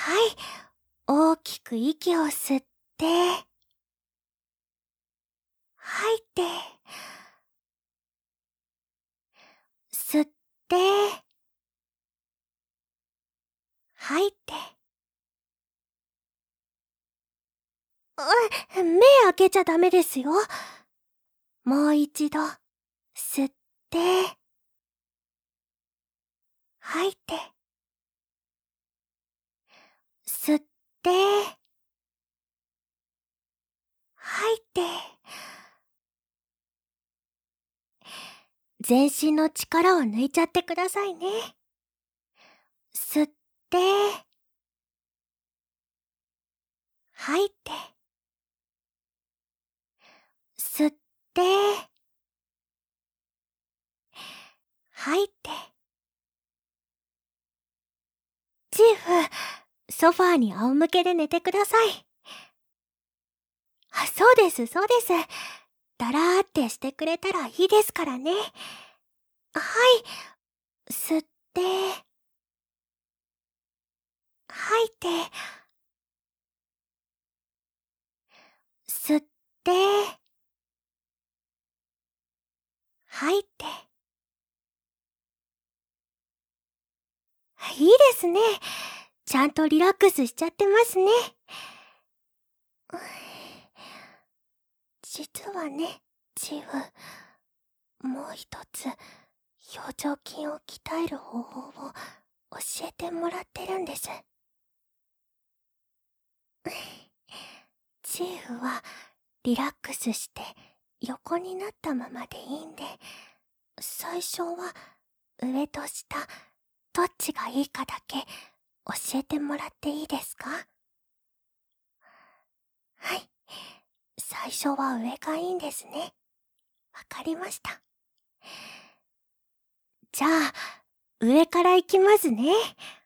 はい。大きく息を吸って、吐いて、吸って、吐いて。目開けちゃダメですよ。もう一度、吸って、吐いて、吸って、吐いて。全身の力を抜いちゃってくださいね。吸って、吐いて、吸って、吐いて。チーフ、ソファーに仰向けで寝てください。そうです、そうです。だらーってしてくれたらいいですからね。はい。吸って、吐いて、吸って、吐いて。いいですね。ちゃんとリラックスしちゃってますね。実はね、チーフ、もう一つ、表情筋を鍛える方法を教えてもらってるんです。チーフはリラックスして横になったままでいいんで、最初は上と下、どっちがいいかだけ教えてもらっていいですか？はい。最初は上がいいんですね。わかりました。じゃあ、上から行きますね。